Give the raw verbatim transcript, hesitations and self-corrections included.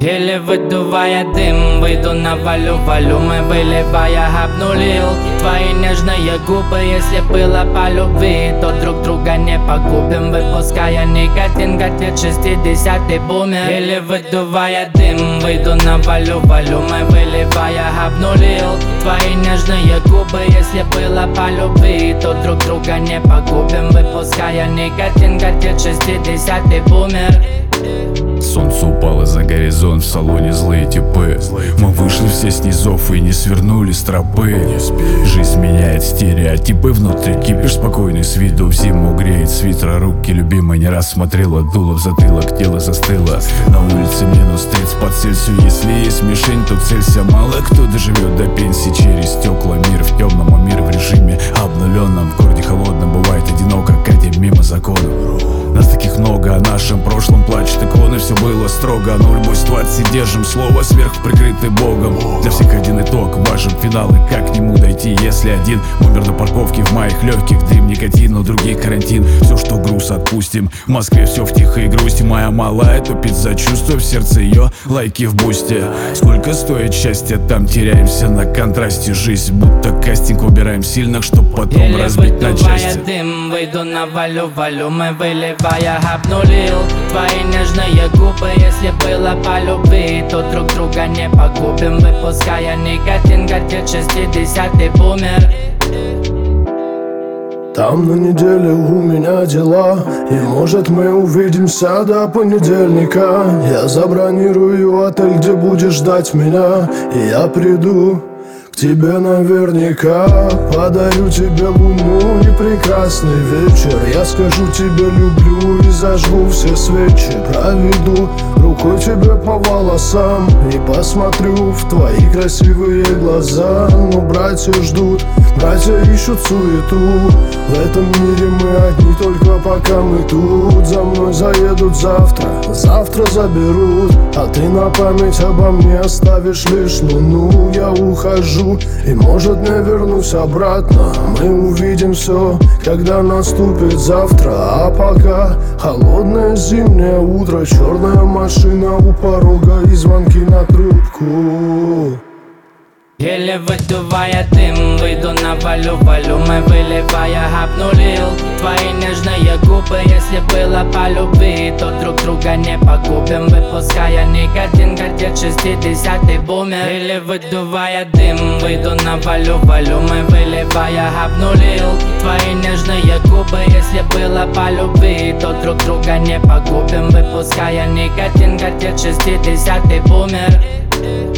Еле выдувая дым, выйду на валю, валю мы выливая, обнулил твои нежные губы. Если было по любви, то друг друга не погубим, выпуская никотин, как шестидесятый бумер. Еле выдувая дым, выйду на валю, валю мы выливая, обнулил твои нежные губы. Если было по любви, то друг друга не погубим, выпуская никотин, как шестидесятый бумер. Солнце упало за горизонт, в салоне злые типы. Мы вышли все с низов и не свернули с тропы. Жизнь меняет стереотипы, внутри кипиш спокойный с виду. В зиму греет свитера, руки любимой не раз смотрела. Дуло в затылок, тело застыло. На улице минус тридцать по Цельсию. Если есть мишень, то целься. Мало кто доживет до пенсии. Через стекла мир в темном, а мир в режиме обнуленном. В городе холодно, бывает одиноко, катим мимо законов. Нас таких много, о нашем прошлом плачут иконы. Все было строго, нуль мой ситуации держим. Слово сверху прикрытый Богом. Для всех один итог, важен финал. И как к нему дойти, если один умер на парковке в моих легких. Дым, никотин, у других карантин. Все, что груз, отпустим. В Москве все в тихой грусти. Моя малая тупит за чувство, в сердце ее лайки в бусте. Сколько стоит счастье, там теряемся на контрасте. Жизнь будто кастинг, убираем сильных, чтоб потом Еле разбить на части. дым, выйду на валю, валю мы выливая, обнулил твои нежные губы. Если было по любви, то друг друга не погубим, выпуская никотин, как шестидесятый бумер. Там на неделе у меня дела, и может мы увидимся до понедельника. Я забронирую отель, где будешь ждать меня, и я приду к тебе наверняка. Подарю тебе луну и прекрасный вечер. Я скажу тебе люблю и зажгу все свечи. Проведу рукой тебе по волосам и посмотрю в твои красивые глаза. Но братья ждут, братья ищут суету. В этом мире мы одни, только пока мы тут. За мной заедут завтра, завтра заберут. А ты на память обо мне оставишь лишь луну. Я ухожу, и может не вернусь обратно. Мы увидим все, когда наступит завтра. А пока холодное зимнее утро, черная машина у порога и звонки на трубку. Еле выдувая дым, выйду на валю, валю мы выливая, обнулил твои нежные губы. Если было по любви, то друг друга не погубим, выпуская никотин, как шестидесятый бумер. Еле выдувая дым, выйду на валю, валю мы выливая, обнулил твои нежные губы. Если было по любви, то друг друга не погубим, выпуская никотин, как шестидесятый бумер.